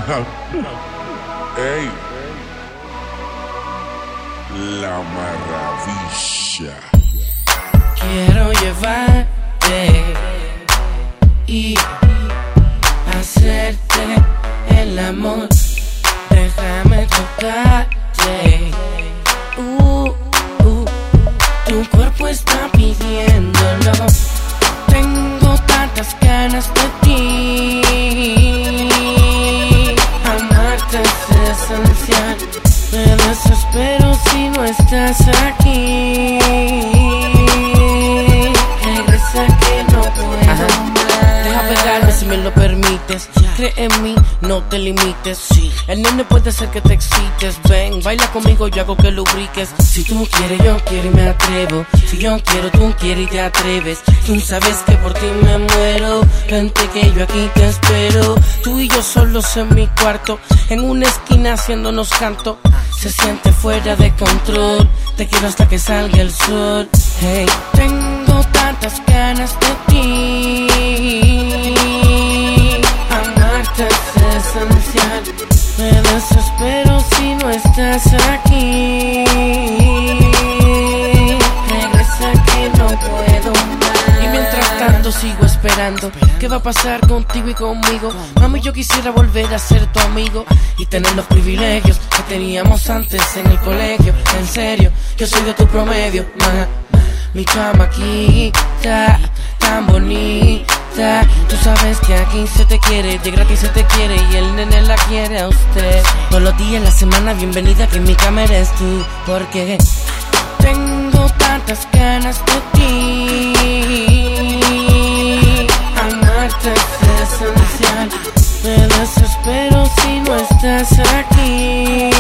Ey, la maravilla. Quiero llevarte y hacerte el amor. Déjame tocarte. Tu cuerpo está pidiéndolo. Tengo tantas ganas de ti. Amarte es esencial. Me desespero si no estás aquí. Regresa que no puedo más. Deja pegarme si me lo permites. Cree en mí, no te limites. El nene puede ser que te excites. Ven, baila conmigo, yo hago que lubriques. Si tú quieres, yo quiero y me atrevo. Si yo quiero, tú quieres y te atreves. Tú sabes que por ti me muero. Vente que yo aquí te espero. Tú y yo solos en mi cuarto, en una esquina haciéndonos canto. Se siente fuera de control. Te quiero hasta que salga el sol. Hey, tengo tantas ganas de ti. Amarte es esencial. Me desespero si no estás aquí. Regresa que no puedo más. Y mientras tanto sigo esperando. ¿Qué va a pasar contigo y conmigo? Mami, yo quisiera volver a ser tu amigo y tener los privilegios que teníamos antes en el colegio. En serio, yo soy de tu promedio, mi chamaquita, tan bonita. Tú sabes que aquí se te quiere, de gratis se te quiere y el nene la quiere a usted. Todos los días, la semana, bienvenida que en mi cama eres tú. Porque tengo tantas ganas de ti. Amarte es esencial. Me desespero si no estás aquí.